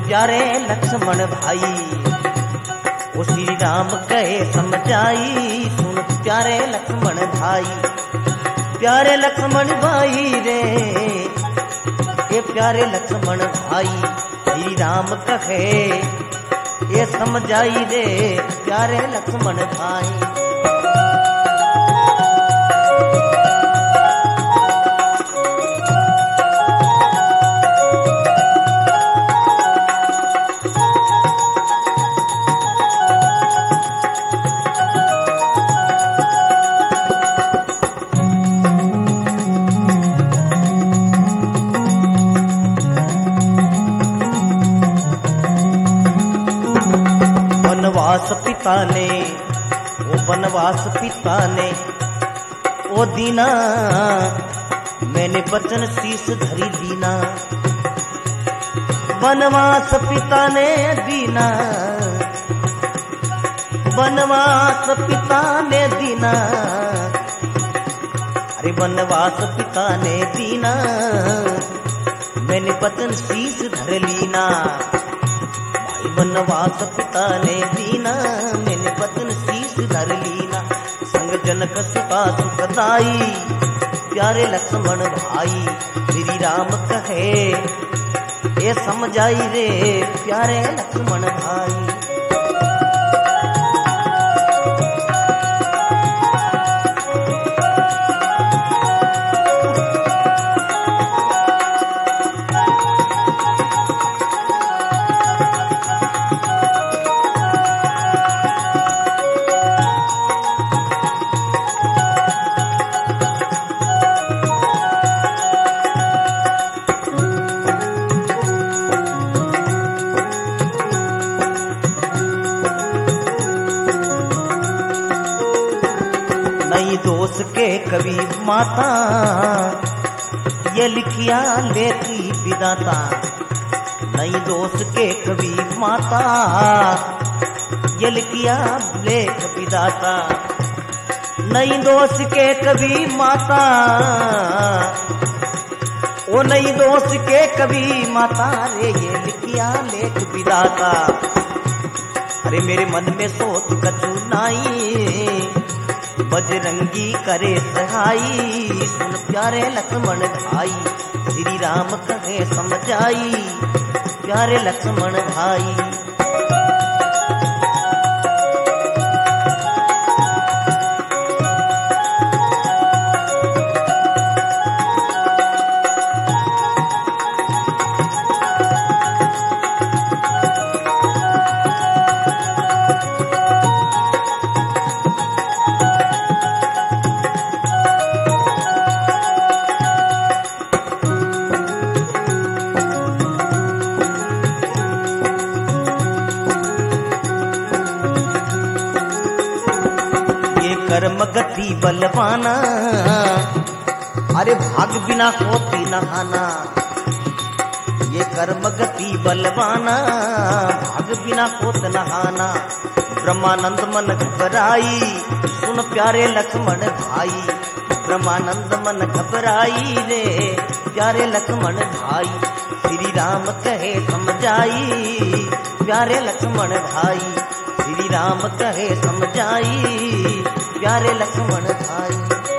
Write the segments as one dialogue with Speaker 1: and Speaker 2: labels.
Speaker 1: प्यारे लक्ष्मण भाई। ओ श्री राम कहे समझाई, सुन प्यारे लक्ष्मण भाई। प्यारे लक्ष्मण भाई रे, ये प्यारे लक्ष्मण भाई, श्री राम कहे ये समझाई रे प्यारे लक्ष्मण भाई। वनवास पिता ने, वो वनवास पिता ने, ओ दीना मैंने बचन शीस धरी दीना। वनवास पिता ने दीना, वनवास पिता ने दीना, अरे वनवास पिता ने दीना, मैंने बचन शीस धर लीना। वनवास पिता ने दीना, मैंने बचन शीस धर लीना। संग जनक सुता सुखदाई, प्यारे लक्ष्मण भाई, श्री राम कहे ये समझाई रे प्यारे लक्ष्मण भाई। दोष के कवि माता, ये लिखिया लेखी विदाता। नई दोष के कवि माता, ये लिखिया लेख विदाता। नई दोष के कवि माता, ओ नई दोष के कवि माता रे, ये लिखिया लेख विदाता। अरे मेरे मन में सोच कछु नाई, बजरंगी करे सहाई। सुन प्यारे लक्ष्मण भाई, श्री राम कहे समझाई, प्यारे लक्ष्मण भाई। कर्म गति बलवाना, अरे भाग बिना होती नहाना। ये कर्म गति बलवाना, भाग बिना होत नहाना। ब्रह्मानंद मन घबराई, सुन प्यारे लक्ष्मण भाई। ब्रह्मानंद मन घबराई रे प्यारे लक्ष्मण भाई। श्री राम कहे समझाई, प्यारे लक्ष्मण भाई। श्री राम कहे समझाई, प्यारे लक्ष्मण भाई।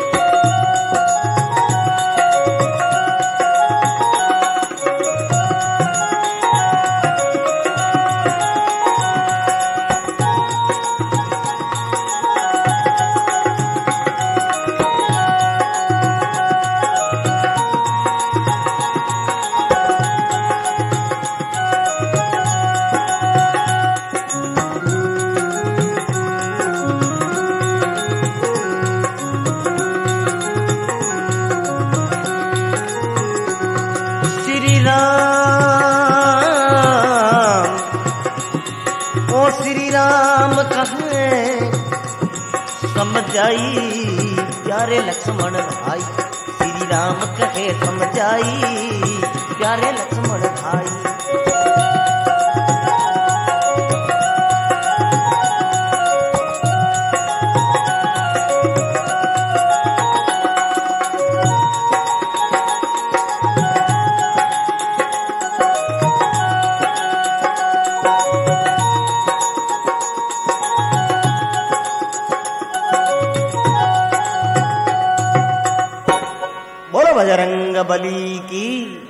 Speaker 1: श्री राम कहे समझाई, प्यारे लक्ष्मण भाई। श्री राम कहे समझाई, प्यारे लक्ष्मण भाई। बोलो बजरंग बली की।